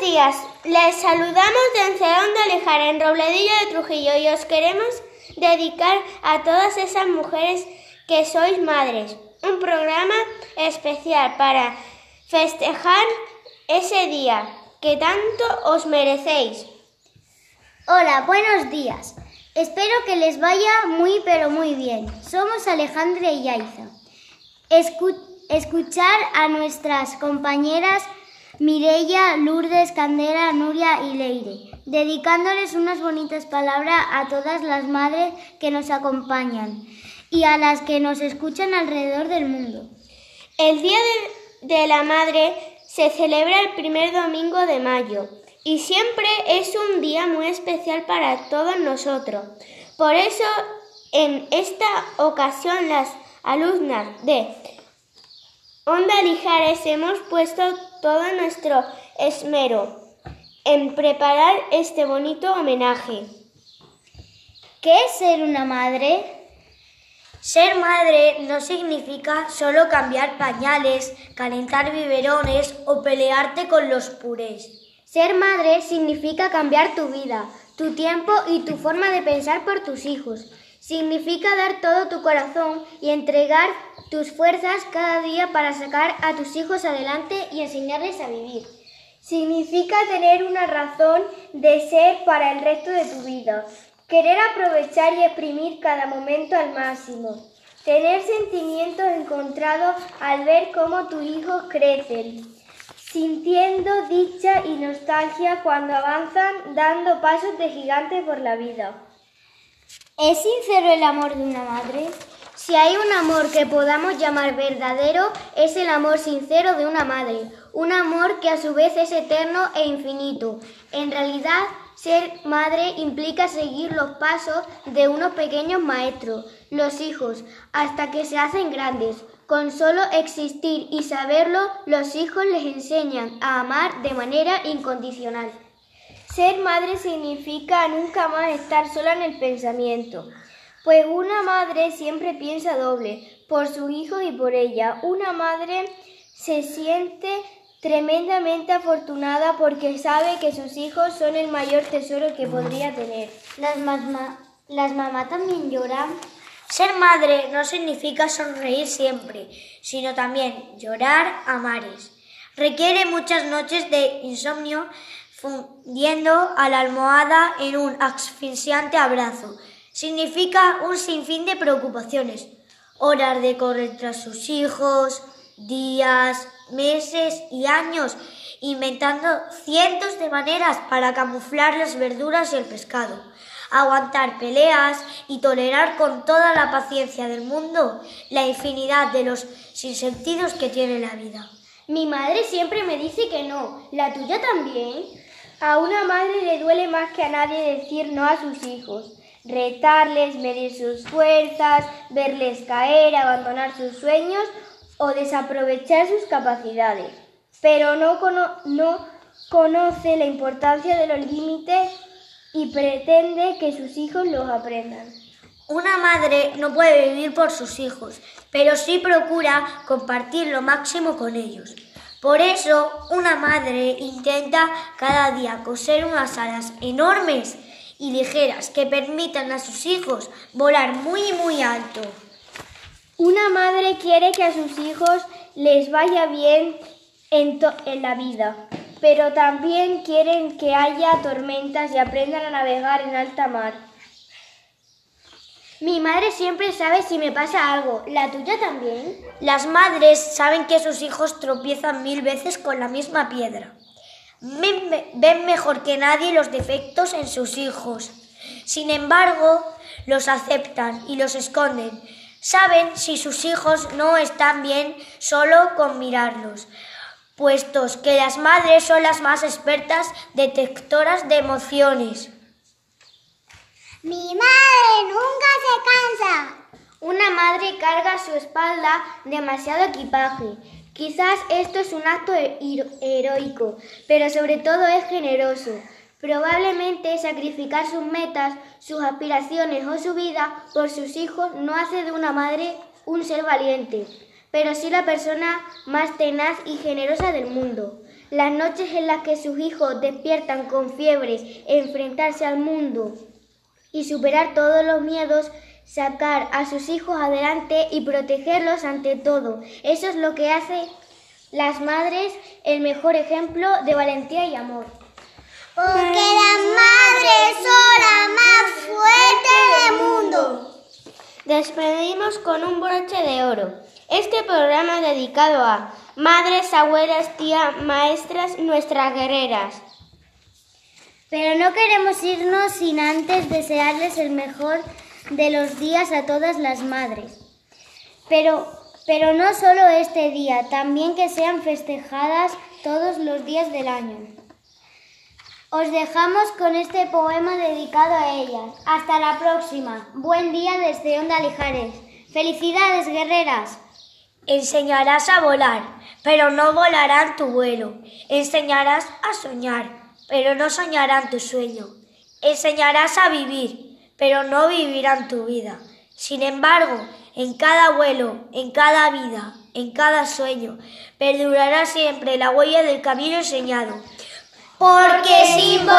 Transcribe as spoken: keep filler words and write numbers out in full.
días, les saludamos desde Onda Lejana en Robledillo de Trujillo y os queremos dedicar a todas esas mujeres que sois madres, un programa especial para festejar ese día que tanto os merecéis. Hola, buenos días. Espero que les vaya muy pero muy bien. Somos Alejandra y Yaiza. Escu- escuchar a nuestras compañeras Mireia, Lourdes, Candela, Nuria y Leire, dedicándoles unas bonitas palabras a todas las madres que nos acompañan y a las que nos escuchan alrededor del mundo. El Día de, de la Madre se celebra el primer domingo de mayo y siempre es un día muy especial para todos nosotros. Por eso, en esta ocasión, las alumnas de Onda Lijares hemos puesto todo nuestro esmero en preparar este bonito homenaje. ¿Qué es ser una madre? Ser madre no significa solo cambiar pañales, calentar biberones o pelearte con los purés. Ser madre significa cambiar tu vida, tu tiempo y tu forma de pensar por tus hijos. Significa dar todo tu corazón y entregar tus fuerzas cada día para sacar a tus hijos adelante y enseñarles a vivir. Significa tener una razón de ser para el resto de tu vida. Querer aprovechar y exprimir cada momento al máximo. Tener sentimientos encontrados al ver cómo tus hijos crecen. Sintiendo dicha y nostalgia cuando avanzan dando pasos de gigante por la vida. ¿Es sincero el amor de una madre? Si hay un amor que podamos llamar verdadero, es el amor sincero de una madre. Un amor que a su vez es eterno e infinito. En realidad, ser madre implica seguir los pasos de unos pequeños maestros, los hijos, hasta que se hacen grandes. Con solo existir y saberlo, los hijos les enseñan a amar de manera incondicional. Ser madre significa nunca más estar sola en el pensamiento, pues una madre siempre piensa doble, por sus hijos y por ella. Una madre se siente tremendamente afortunada porque sabe que sus hijos son el mayor tesoro que podría tener. ¿Las, mamá, las mamás también lloran? Ser madre no significa sonreír siempre, sino también llorar a mares. Requiere muchas noches de insomnio fundiendo a la almohada en un asfixiante abrazo. Significa un sinfín de preocupaciones, horas de correr tras sus hijos, días, meses y años, inventando cientos de maneras para camuflar las verduras y el pescado, aguantar peleas y tolerar con toda la paciencia del mundo la infinidad de los sinsentidos que tiene la vida. Mi madre siempre me dice que no. ¿La tuya también? A una madre le duele más que a nadie decir no a sus hijos, retarles, medir sus fuerzas, verles caer, abandonar sus sueños o desaprovechar sus capacidades. Pero no, cono- no conoce la importancia de los límites y pretende que sus hijos los aprendan. Una madre no puede vivir por sus hijos, pero sí procura compartir lo máximo con ellos. Por eso, una madre intenta cada día coser unas alas enormes y ligeras que permitan a sus hijos volar muy, muy alto. Una madre quiere que a sus hijos les vaya bien en, to- en la vida, pero también quieren que haya tormentas y aprendan a navegar en alta mar. Mi madre siempre sabe si me pasa algo. ¿La tuya también? Las madres saben que sus hijos tropiezan mil veces con la misma piedra. Ven mejor que nadie los defectos en sus hijos. Sin embargo, los aceptan y los esconden. Saben si sus hijos no están bien solo con mirarlos, puestos que las madres son las más expertas detectoras de emociones. ¡Mi madre nunca se cansa! Una madre carga a su espalda demasiado equipaje. Quizás esto es un acto heroico, pero sobre todo es generoso. Probablemente sacrificar sus metas, sus aspiraciones o su vida por sus hijos no hace de una madre un ser valiente, pero sí la persona más tenaz y generosa del mundo. las noches en las que sus hijos despiertan con fiebres, enfrentarse al mundo y superar todos los miedos, sacar a sus hijos adelante y protegerlos ante todo. Eso es lo que hace las madres el mejor ejemplo de valentía y amor. Porque las madres son las más fuertes del mundo. Despedimos con un broche de oro. Este programa es dedicado a madres, abuelas, tías, maestras, nuestras guerreras. Pero no queremos irnos sin antes desearles el mejor de los días a todas las madres. Pero, pero no solo este día, también que sean festejadas todos los días del año. Os dejamos con este poema dedicado a ellas. Hasta la próxima. Buen día desde Onda Lijares. ¡Felicidades, guerreras! Enseñarás a volar, pero no volarán tu vuelo. Enseñarás a soñar, pero no soñarán tu sueño. Enseñarás a vivir, pero no vivirán tu vida. Sin embargo, en cada vuelo, en cada vida, en cada sueño, perdurará siempre la huella del camino enseñado. Porque sin